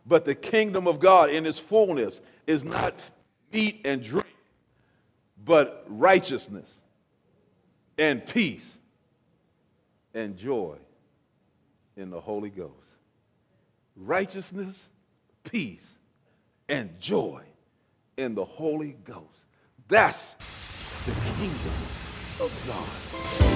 But the kingdom of God in its fullness is not meat and drink, but righteousness and peace and joy in the Holy Ghost. Righteousness, peace, and joy in the Holy Ghost. That's the kingdom of God.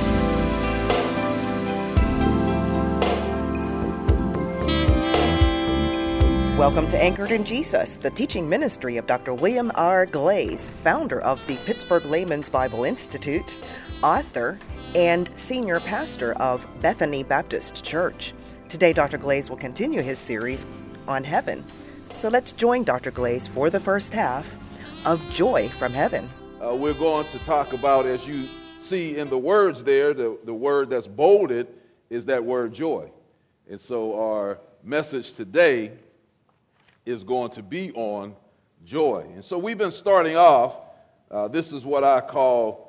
Welcome to Anchored in Jesus, the teaching ministry of Dr. William R. Glaze, founder of the Pittsburgh Layman's Bible Institute, author, and senior pastor of Bethany Baptist Church. Today, Dr. Glaze will continue his series on heaven. So let's join Dr. Glaze for the first half of Joy from Heaven. We're going to talk about, as you see in the words there, the word that's bolded is that word joy. And so our message today is going to be on joy. And so we've been starting off, this is what I call,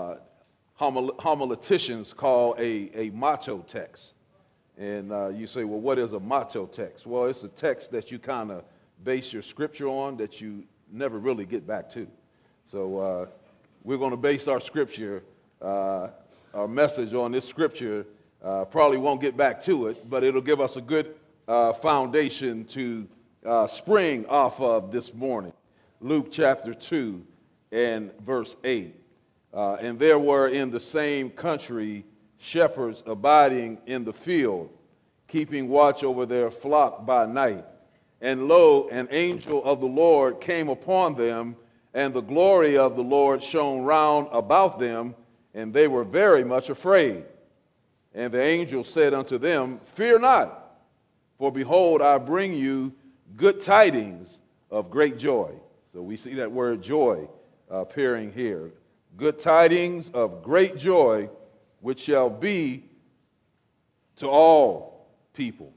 homileticians call a motto text. And you say, well, what is a motto text? Well, it's a text that you kind of base your scripture on that you never really get back to. So we're going to base our scripture, our message on this scripture. Probably won't get back to it, but it'll give us a good foundation to spring off of this morning. Luke chapter 2 and verse 8. And there were in the same country shepherds abiding in the field, keeping watch over their flock by night. And lo, an angel of the Lord came upon them, and the glory of the Lord shone round about them, and they were very much afraid. And the angel said unto them, Fear not, for behold, I bring you good tidings of great joy. So we see that word joy appearing here. Good tidings of great joy, which shall be to all people.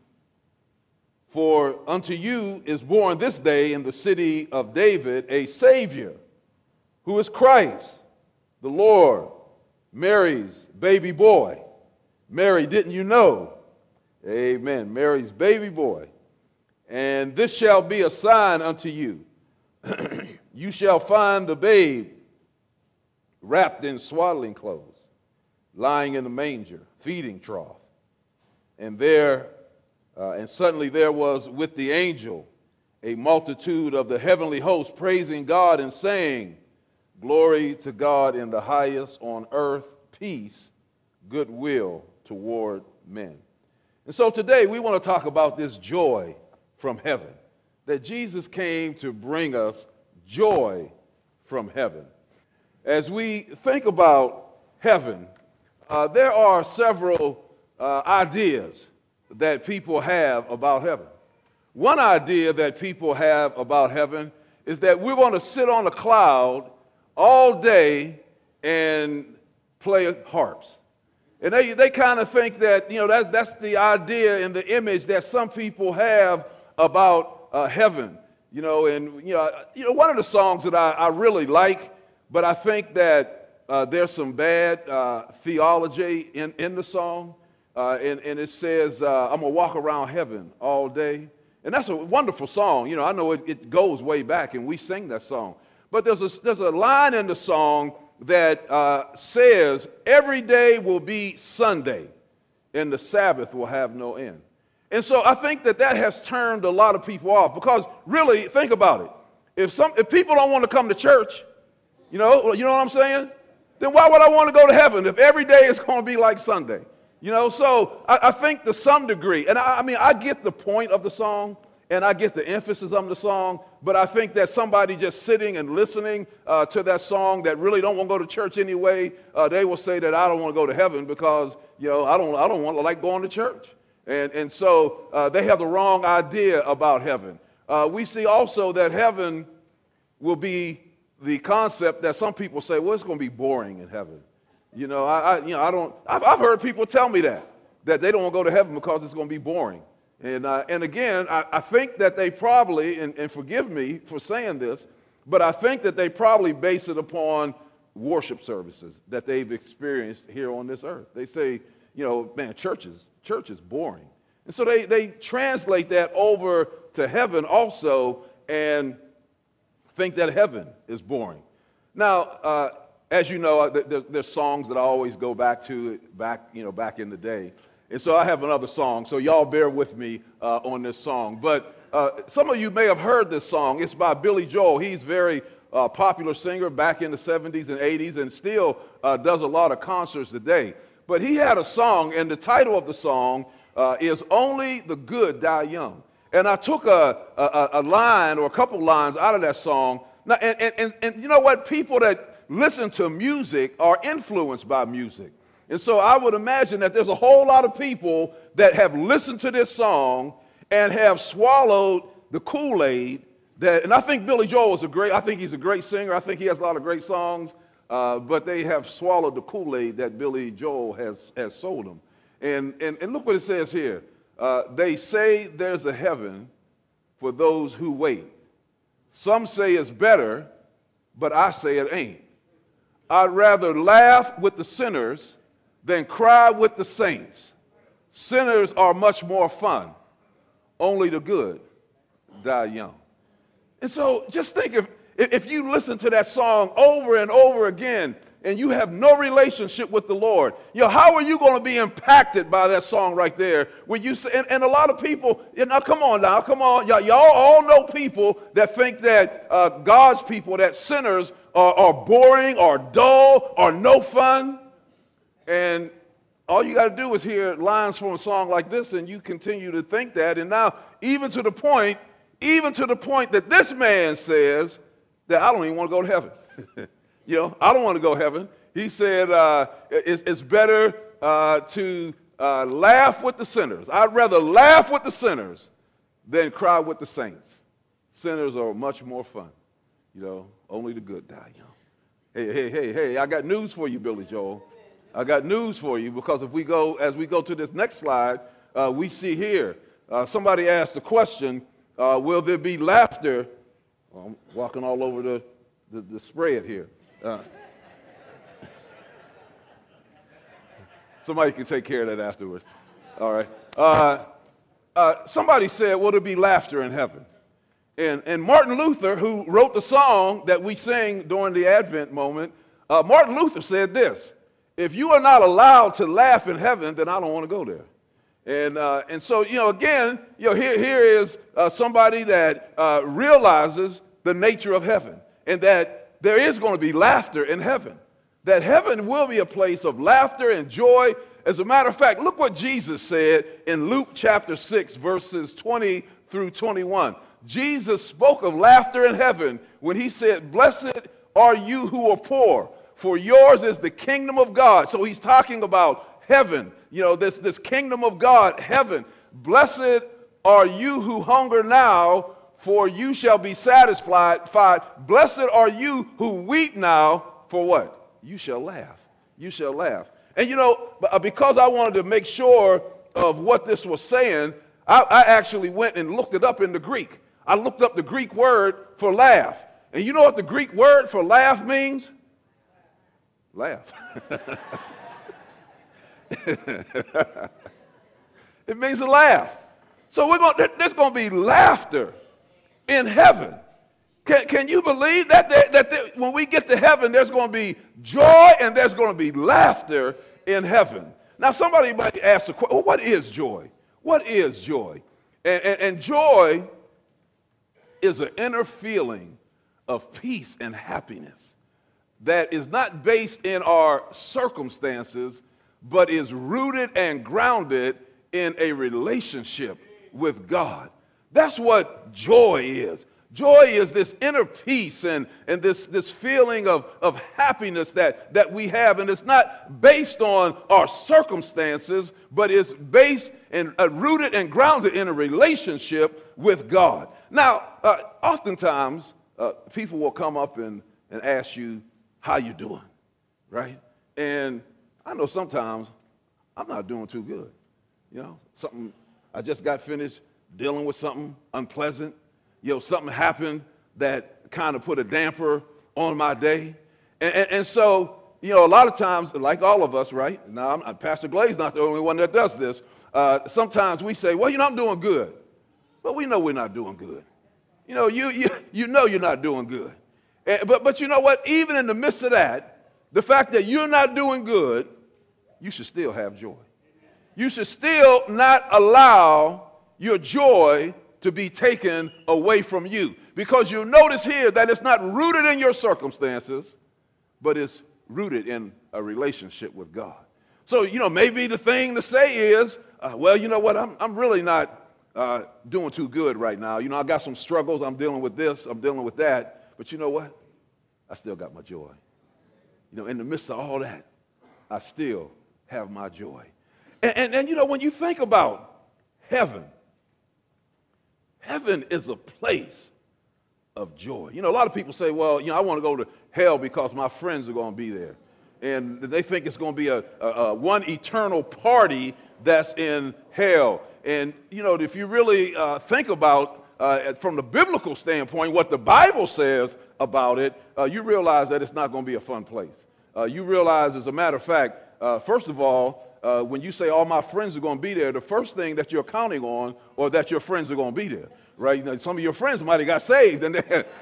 For unto you is born this day in the city of David a Savior, who is Christ, the Lord, Mary's baby boy. Mary, didn't you know? Amen. Mary's baby boy. And this shall be a sign unto you. You shall find the babe wrapped in swaddling clothes, lying in the manger, feeding trough. And suddenly there was with the angel a multitude of the heavenly host praising God and saying, Glory to God in the highest, on earth peace, goodwill toward men. And so today we want to talk about this joy from heaven, that Jesus came to bring us joy from heaven. As we think about heaven, there are several ideas that people have about heaven. One idea that people have about heaven is that we're going to sit on a cloud all day and play harps. And they kind of think that, that's the idea and the image that some people have about heaven. One of the songs that I really like, but I think that there's some bad theology in the song. And it says, I'm going to walk around heaven all day. And that's a wonderful song. I know it goes way back, and we sing that song. But there's a line in the song that says, every day will be Sunday, and the Sabbath will have no end. And so I think that has turned a lot of people off, because really, think about it. If people don't want to come to church, you know what I'm saying? Then why would I want to go to heaven if every day is going to be like Sunday? So I think to some degree, and I get the point of the song, and I get the emphasis of the song, but I think that somebody just sitting and listening to that song that really don't want to go to church anyway, they will say that I don't want to go to heaven because, I don't want to like going to church. And so they have the wrong idea about heaven. We see also that heaven will be the concept that some people say, well, it's going to be boring in heaven. I've heard people tell me that they don't want to go to heaven because it's going to be boring. And again, I think that they probably, and forgive me for saying this, but I think that they probably base it upon worship services that they've experienced here on this earth. They say, man, church is boring. And so they translate that over to heaven also and think that heaven is boring. Now, as you know, there's songs that I always go back to back in the day. And so I have another song, so y'all bear with me on this song. But some of you may have heard this song. It's by Billy Joel. He's very popular singer back in the 70s and 80s and still does a lot of concerts today. But he had a song, and the title of the song is Only the Good Die Young. And I took a line or a couple lines out of that song. Now, and you know what? People that listen to music are influenced by music. And so I would imagine that there's a whole lot of people that have listened to this song and have swallowed the Kool-Aid. And I think Billy Joel I think he's a great singer. I think he has a lot of great songs. But they have swallowed the Kool-Aid that Billy Joel has sold them. And look what it says here. They say there's a heaven for those who wait. Some say it's better, but I say it ain't. I'd rather laugh with the sinners than cry with the saints. Sinners are much more fun. Only the good die young. And so just think if you listen to that song over and over again and you have no relationship with the Lord, how are you going to be impacted by that song right there? When you say, and a lot of people, come on, y'all all know people that think that God's people, that sinners are boring or dull or no fun. And all you got to do is hear lines from a song like this, and you continue to think that. And now, even to the point that this man says that I don't even want to go to heaven. I don't want to go to heaven. He said it's better to laugh with the sinners. I'd rather laugh with the sinners than cry with the saints. Sinners are much more fun. Only the good die young. Hey, I got news for you, Billy Joel. I got news for you, because as we go to this next slide, we see here, somebody asked the question, will there be laughter? Well, I'm walking all over the spread here. Somebody can take care of that afterwards. All right. Somebody said, will there be laughter in heaven? And Martin Luther, who wrote the song that we sing during the Advent moment, Martin Luther said this: if you are not allowed to laugh in heaven, then I don't want to go there. And so, again, here is somebody that realizes the nature of heaven, and that there is going to be laughter in heaven, that heaven will be a place of laughter and joy. As a matter of fact, look what Jesus said in Luke chapter 6, verses 20 through 21. Jesus spoke of laughter in heaven when he said, blessed are you who are poor, for yours is the kingdom of God. So he's talking about heaven, this kingdom of God, heaven. Blessed are you who hunger now, for you shall be satisfied. Blessed are you who weep now, for what? You shall laugh. You shall laugh. And because I wanted to make sure of what this was saying, I actually went and looked it up in the Greek. I looked up the Greek word for laugh. And you know what the Greek word for laugh means? Laugh. It means to laugh. So there's going to be laughter in heaven. Can you believe that when we get to heaven, there's going to be joy and there's going to be laughter in heaven? Now, somebody might ask the question, well, what is joy? What is joy? And joy is an inner feeling of peace and happiness that is not based in our circumstances, but is rooted and grounded in a relationship with God. That's what joy is. Joy is this inner peace and this feeling of happiness that we have. And it's not based on our circumstances, but it's based and rooted and grounded in a relationship with God. Now, oftentimes, people will come up and ask you, how you doing, right? And I know sometimes I'm not doing too good. I just got finished dealing with something unpleasant. Something happened that kind of put a damper on my day. And so, a lot of times, like all of us, right? Now, Pastor Glaze not the only one that does this. Sometimes we say, well, I'm doing good. But we know we're not doing good. You know, you know you're not doing good. But you know what? Even in the midst of that, the fact that you're not doing good, you should still have joy. You should still not allow your joy to be taken away from you. Because you'll notice here that it's not rooted in your circumstances, but it's rooted in a relationship with God. So, you know, maybe the thing to say is, well, you know what, I'm really not doing too good right now. You know, I got some struggles. I'm dealing with this. I'm dealing with that. But you know what? I still got my joy. You know, in the midst of all that, I still have my joy. And you know, when you think about heaven, heaven is a place of joy. You know, a lot of people say, well, you know, I want to go to hell because my friends are going to be there. And they think it's going to be a one eternal party that's in hell. And, you know, if you really think about, from the biblical standpoint, what the Bible says about it, you realize that it's not going to be a fun place. You realize, as a matter of fact, first of all, when you say all my friends are going to be there, the first thing that you're counting on, or that your friends are going to be there, right? You know, some of your friends might have got saved and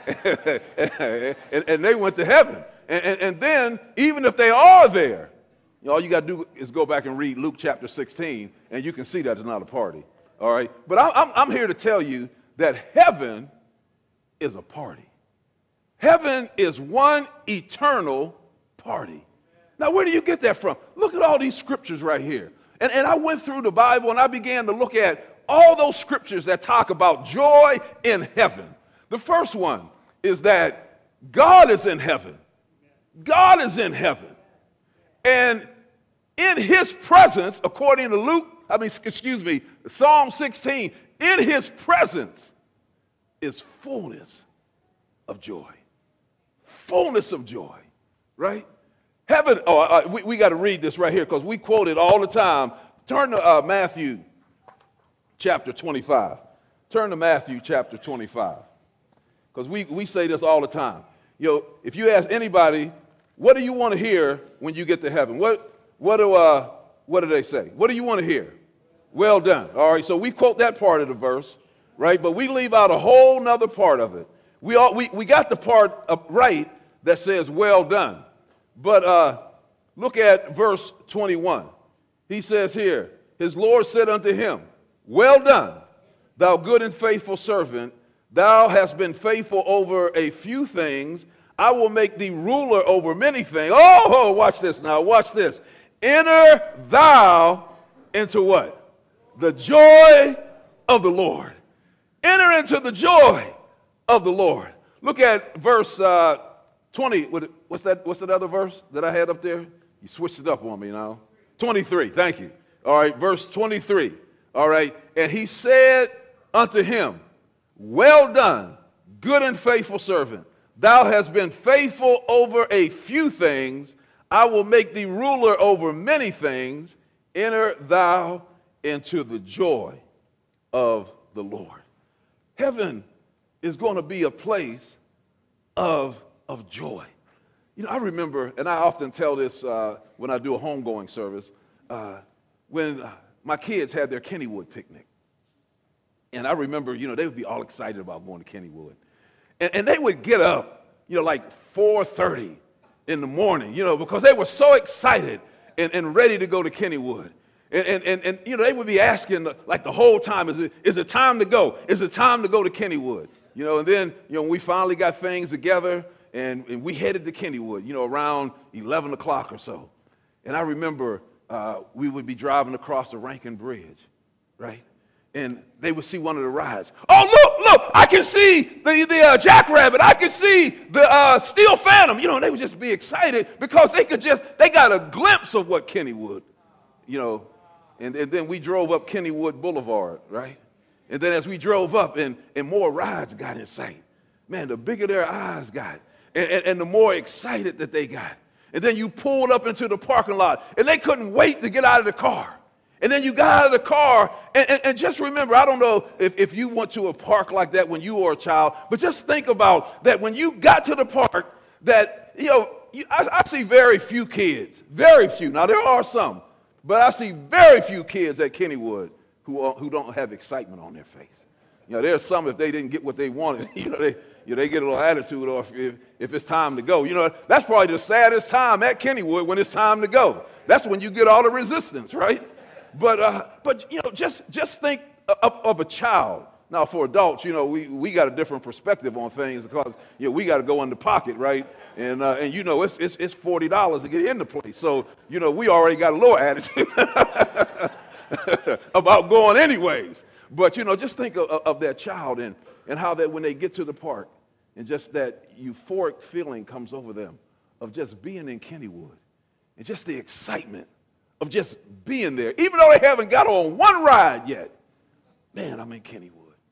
they went to heaven. And then, even if they are there, you know, all you got to do is go back and read Luke chapter 16, and you can see that it's not a party, all right? But I'm here to tell you that heaven is a party. Heaven is one eternal party. Now, where do you get that from? Look at all these scriptures right here. And I went through the Bible, and I began to look at all those scriptures that talk about joy in heaven. The first one is that God is in heaven. God is in heaven. And in his presence, according to Psalm 16, in his presence is fullness of joy. Fullness of joy, right? Heaven, we got to read this right here because we quote it all the time. Turn to Matthew chapter 25. Turn to Matthew chapter 25. Because we say this all the time. You know, if you ask anybody, what do you want to hear when you get to heaven? What do they say? What do you want to hear? Well done. All right, so we quote that part of the verse, right? But we leave out a whole nother part of it. We got the part right that says well done. But look at verse 21. He says here, his Lord said unto him, well done, thou good and faithful servant. Thou hast been faithful over a few things. I will make thee ruler over many things. Oh, watch this now. Watch this. Enter thou into what? The joy of the Lord. Enter into the joy of the Lord. Look at verse 20. What's that other verse that I had up there? You switched it up on me now. 23. Thank you. All right, verse 23. All right. And he said unto him, well done, good and faithful servant. Thou hast been faithful over a few things. I will make thee ruler over many things. Enter thou into the joy of the Lord. Heaven is going to be a place of joy. You know, I remember, and I often tell this when I do a homegoing service, when my kids had their Kennywood picnic. And I remember, you know, they would be all excited about going to Kennywood. And they would get up, you know, like 4:30 in the morning, you know, because they were so excited and ready to go to Kennywood. And you know, they would be asking, like, the whole time, is it time to go? Is it time to go to Kennywood? You know, and then, you know, we finally got things together, and we headed to Kennywood, you know, around 11 o'clock or so. And I remember we would be driving across the Rankin Bridge, right? And they would see one of the rides. Oh, look, I can see the Jackrabbit. I can see the Steel Phantom. You know, they would just be excited because they got a glimpse of what Kennywood, you know. And then we drove up Kennywood Boulevard, right? And then as we drove up and more rides got in sight, man, the bigger their eyes got and the more excited that they got. And then you pulled up into the parking lot and they couldn't wait to get out of the car. And then you got out of the car, and just remember, I don't know if you went to a park like that when you were a child, but just think about that when you got to the park, that, you know, I see very few kids, very few. Now, there are some, but I see very few kids at Kennywood who don't have excitement on their face. You know, there's some, if they didn't get what they wanted, they get a little attitude, or if it's time to go. You know, that's probably the saddest time at Kennywood, when it's time to go. That's when you get all the resistance, right? But just think of a child. Now, for adults, we got a different perspective on things, because we got to go in the pocket, right? And it's $40 to get in the place. So we already got a little attitude about going anyways. But just think of that child, and how that when they get to the park, and just that euphoric feeling comes over them of just being in Kennywood, and just the excitement of just being there, even though they haven't got on one ride yet. Man, I'm in Kennywood.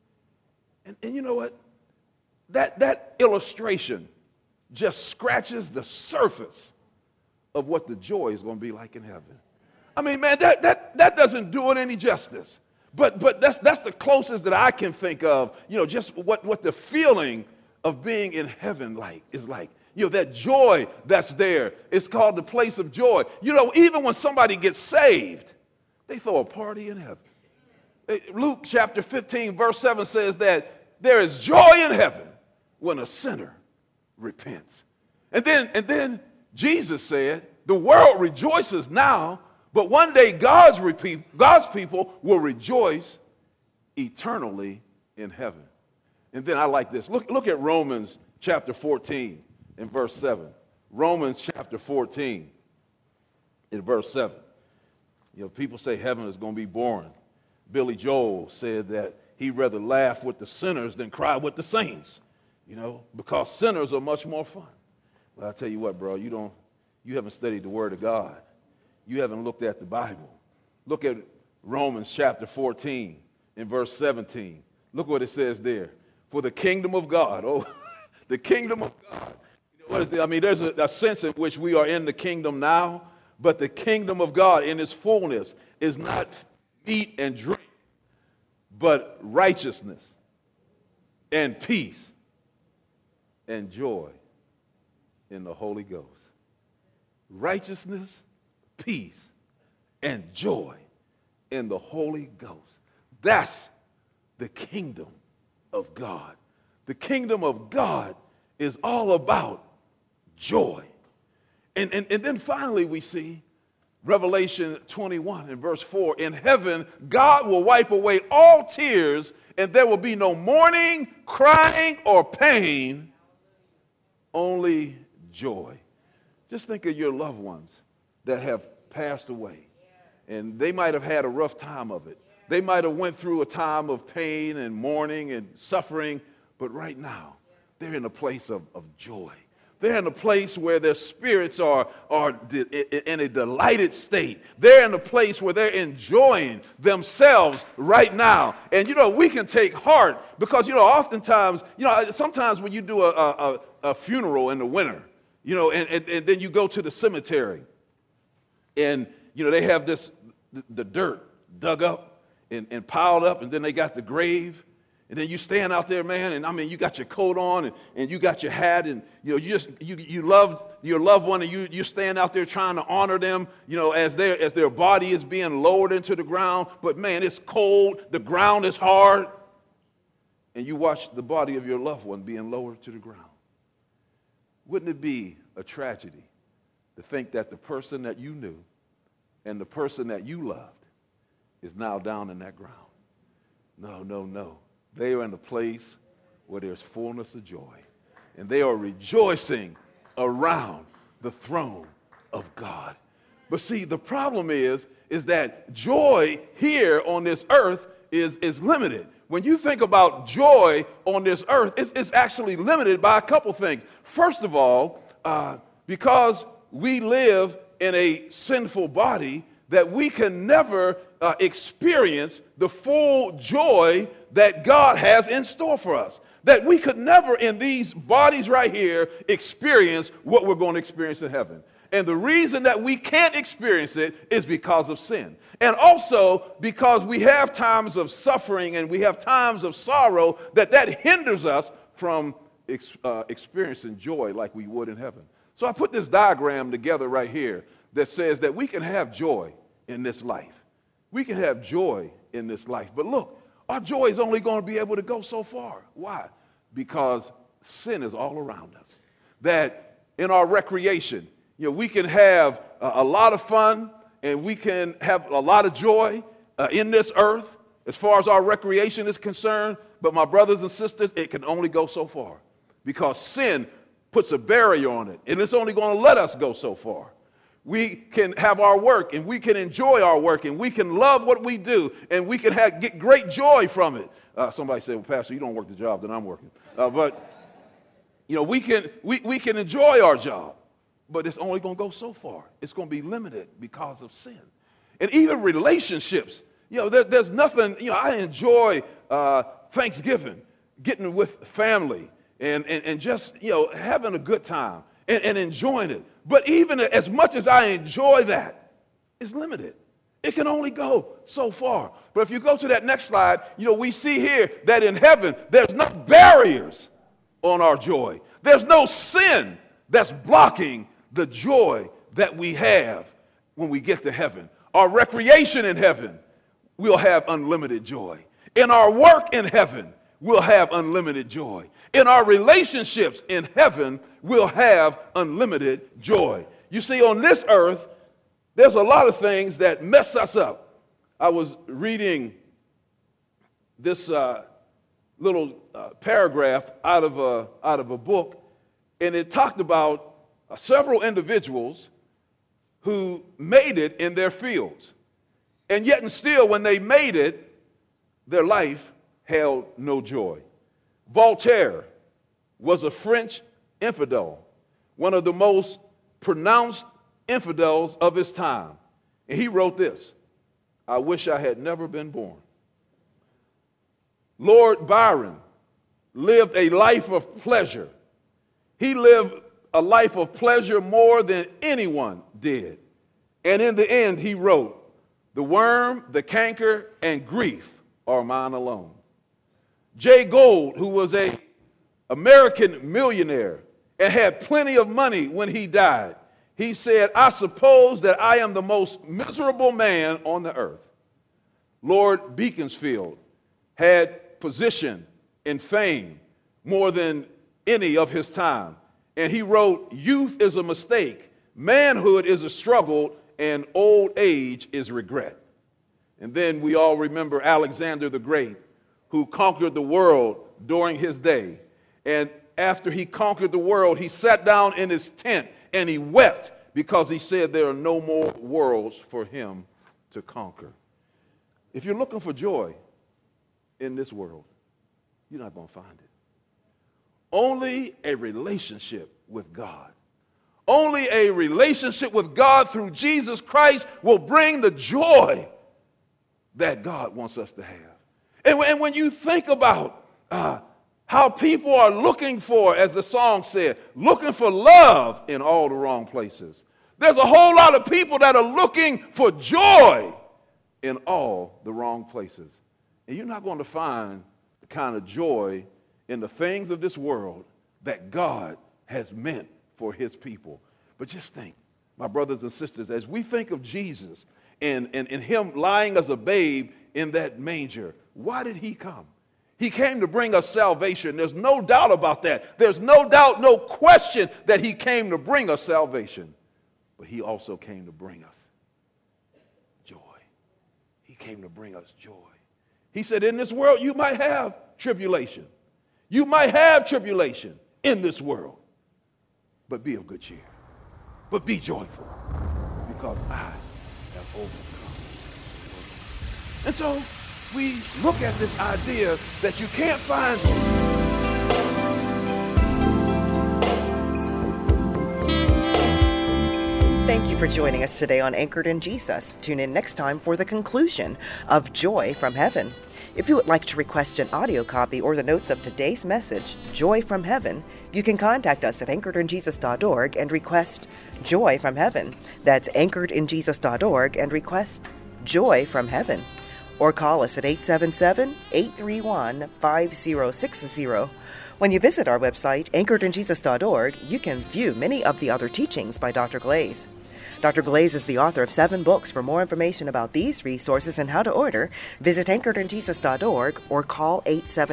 And you know what? That illustration just scratches the surface of what the joy is going to be like in heaven. I mean, man, that doesn't do it any justice. But that's the closest that I can think of, just what the feeling of being in heaven is like. That joy that's there. It's called the place of joy. Even when somebody gets saved, they throw a party in heaven. Luke chapter 15, verse 7 says that there is joy in heaven when a sinner repents. And then Jesus said, the world rejoices now, but one day God's people will rejoice eternally in heaven. And then I like this. Look at Romans chapter 14 and verse 7. Romans chapter 14 in verse 7. People say heaven is going to be boring. Billy Joel said that he'd rather laugh with the sinners than cry with the saints, because sinners are much more fun. But I tell you what, bro, you haven't studied the Word of God. You haven't looked at the Bible. Look at Romans chapter 14 and verse 17. Look what it says there. For the kingdom of God, the kingdom of God. What is it? I mean, there's a sense in which we are in the kingdom now, but the kingdom of God in its fullness is not meat and drink, but righteousness and peace and joy in the Holy Ghost. Righteousness, peace, and joy in the Holy Ghost. That's the kingdom of God. The kingdom of God is all about joy. And then finally we see Revelation 21 and verse 4. In heaven, God will wipe away all tears, and there will be no mourning, crying, or pain, only joy. Just think of your loved ones that have passed away, and they might have had a rough time of it. They might have went through a time of pain and mourning and suffering, but right now, they're in a place of joy. They're in a place where their spirits are in a delighted state. They're in a place where they're enjoying themselves right now. And, we can take heart because, oftentimes, sometimes when you do a funeral in the winter, and then you go to the cemetery and, they have the dirt dug up and piled up, and then they got the grave. And then you stand out there, man, and you got your coat on and you got your hat, and you loved your loved one, and you stand out there trying to honor them, as their body is being lowered into the ground. But man, it's cold, the ground is hard, and you watch the body of your loved one being lowered to the ground. Wouldn't it be a tragedy to think that the person that you knew and the person that you loved is now down in that ground? No. They are in a place where there's fullness of joy, and they are rejoicing around the throne of God. But see, the problem is that joy here on this earth is limited. When you think about joy on this earth, it's actually limited by a couple things. First of all, because we live in a sinful body, that we can never experience the full joy that God has in store for us. That we could never in these bodies right here experience what we're going to experience in heaven. And the reason that we can't experience it is because of sin. And also because we have times of suffering and we have times of sorrow that hinders us from experiencing joy like we would in heaven. So I put this diagram together right here that says that we can have joy in this life. We can have joy in this life. But look, our joy is only going to be able to go so far. Why? Because sin is all around us. That in our recreation, we can have a lot of fun and we can have a lot of joy in this earth as far as our recreation is concerned. But my brothers and sisters, it can only go so far because sin puts a barrier on it, and it's only going to let us go so far. We can have our work, and we can enjoy our work, and we can love what we do, and we can get great joy from it. Somebody said, well, Pastor, you don't work the job that I'm working. But we can enjoy our job, but it's only going to go so far. It's going to be limited because of sin. And even relationships, there's nothing, I enjoy Thanksgiving, getting with family, and just, having a good time and enjoying it. But even as much as I enjoy that, it's limited. It can only go so far. But if you go to that next slide, we see here that in heaven, there's no barriers on our joy. There's no sin that's blocking the joy that we have when we get to heaven. Our recreation in heaven, we'll have unlimited joy. In our work in heaven, we'll have unlimited joy. In our relationships in heaven, we'll have unlimited joy. You see, on this earth, there's a lot of things that mess us up. I was reading this little paragraph out of a book, and it talked about several individuals who made it in their fields. And yet and still, when they made it, their life held no joy. Voltaire was a French infidel, one of the most pronounced infidels of his time. And he wrote this: I wish I had never been born. Lord Byron lived a life of pleasure. He lived a life of pleasure more than anyone did. And in the end, he wrote, the worm, the canker, and grief are mine alone. Jay Gould, who was an American millionaire and had plenty of money when he died, he said, I suppose that I am the most miserable man on the earth. Lord Beaconsfield had position and fame more than any of his time. And he wrote, youth is a mistake, manhood is a struggle, and old age is regret. And then we all remember Alexander the Great, who conquered the world during his day. And after he conquered the world, he sat down in his tent and he wept because he said there are no more worlds for him to conquer. If you're looking for joy in this world, you're not going to find it. Only a relationship with God. Only a relationship with God through Jesus Christ will bring the joy that God wants us to have. And when you think about how people are looking for, as the song said, looking for love in all the wrong places, there's a whole lot of people that are looking for joy in all the wrong places. And you're not going to find the kind of joy in the things of this world that God has meant for his people. But just think, my brothers and sisters, as we think of Jesus and him lying as a babe in that manger, why did he come? He came to bring us salvation. There's no doubt about that. There's no doubt, no question that he came to bring us salvation. But he also came to bring us joy. He came to bring us joy. He said, in this world you might have tribulation. You might have tribulation in this world. But be of good cheer. But be joyful, because I have overcome. And so we look at this idea that you can't find. Thank you for joining us today on Anchored in Jesus. Tune in next time for the conclusion of Joy from Heaven. If you would like to request an audio copy or the notes of today's message, Joy from Heaven, you can contact us at anchoredinjesus.org and request Joy from Heaven. That's anchoredinjesus.org and request Joy from Heaven. Or call us at 877-831-5060. When you visit our website, anchoredinjesus.org, you can view many of the other teachings by Dr. Glaze. Dr. Glaze is the author of 7 books. For more information about these resources and how to order, visit anchoredinjesus.org or call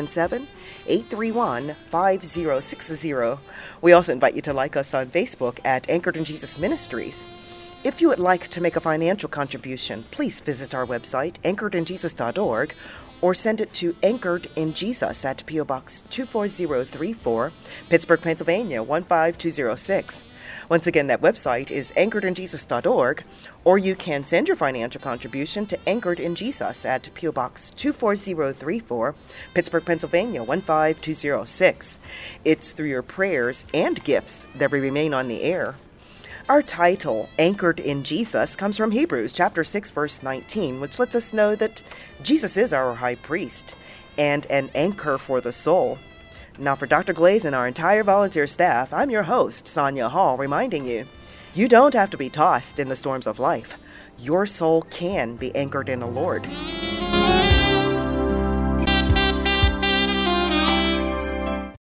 877-831-5060. We also invite you to like us on Facebook at Anchored in Jesus Ministries. If you would like to make a financial contribution, please visit our website, anchoredinjesus.org, or send it to Anchored in Jesus at P.O. Box 24034, Pittsburgh, Pennsylvania 15206. Once again, that website is anchoredinjesus.org, or you can send your financial contribution to Anchored in Jesus at P.O. Box 24034, Pittsburgh, Pennsylvania 15206. It's through your prayers and gifts that we remain on the air. Our title, Anchored in Jesus, comes from Hebrews chapter 6, verse 19, which lets us know that Jesus is our high priest and an anchor for the soul. Now, for Dr. Glaze and our entire volunteer staff, I'm your host, Sonia Hall, reminding you, you don't have to be tossed in the storms of life. Your soul can be anchored in the Lord.